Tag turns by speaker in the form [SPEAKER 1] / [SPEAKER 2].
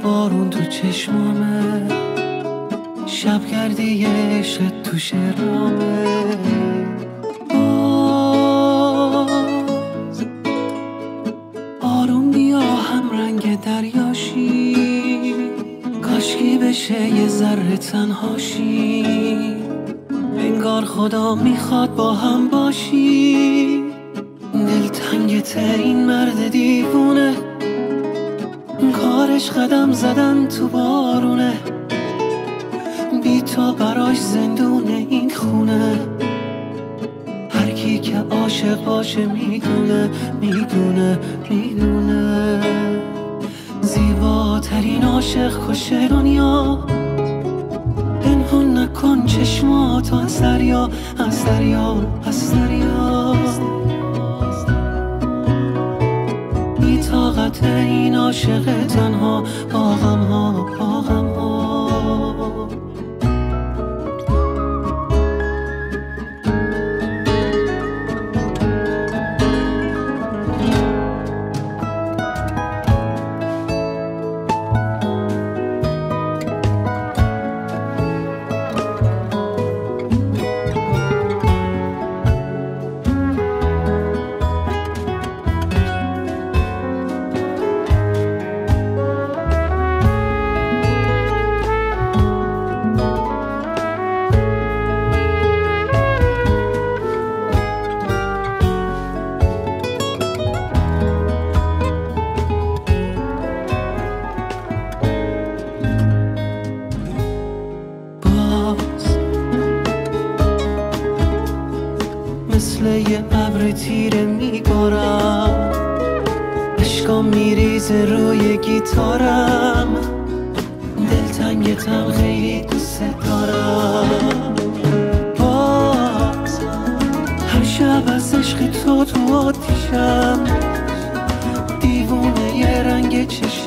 [SPEAKER 1] بارون تو چشمامه، شب گردی عشق تو شرامه. باز آروم بیا هم رنگ دریاشی، کاشکی بشه یه ذره تنهاشی، انگار خدا میخواد با هم باشی. دلتنگت این مرد دیوونه، کارش قدم زدن تو بارونه، بی تو براش زندونه این خونه. هر کی که عاشق باشه میدونه میدونه میدونه، زیباترین عاشق کشه دنیا. پنهون نکن چشماتو از دریا، از دریا، از دریا. بی طاقت این عاشق تنها با غم ها، با غم ها. مثل یه ابر تیره میبارم، عشقام میریزه روی گیتارم، دلتنگتم خیلی دوست دارم. باز هر شب از عشق تو آتیشم، دیوونه یه رنگ چشم